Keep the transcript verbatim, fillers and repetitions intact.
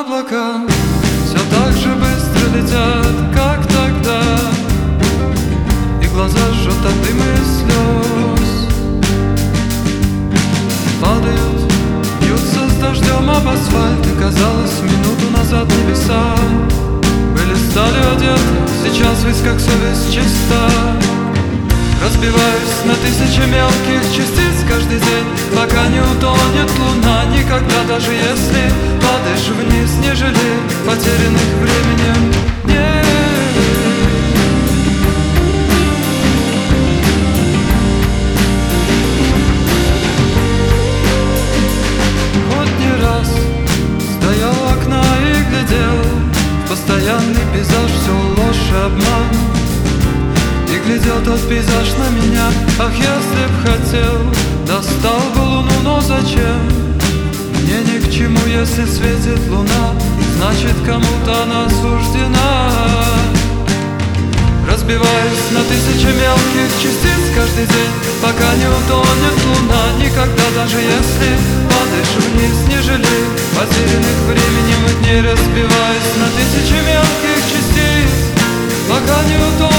облака все так же быстро летят, как тогда, и глаза жжет от дыма и слез. Падают, бьются с дождем об асфальт, и казалось, минуту назад небеса были сталью одеты, сейчас весь как совесть чиста. Разбиваюсь на тысячи мелких частиц каждый день, пока не утонет луна. Никогда, даже если падаешь вниз, не жалей потерянных временем. Нет. Хоть не раз стоял у окна и глядел в постоянный пейзаж, все ложь и обман. И глядел тот пейзаж на меня. Ах, если б хотел, достал бы луну, но зачем? Мне ни к чему, если светит луна, значит, кому-то она суждена. Разбиваюсь на тысячи мелких частиц каждый день, пока не утонет луна. Никогда, даже если падаешь вниз, не жалей потерянных временем и дней. Разбиваюсь на тысячи мелких частиц, пока не утонет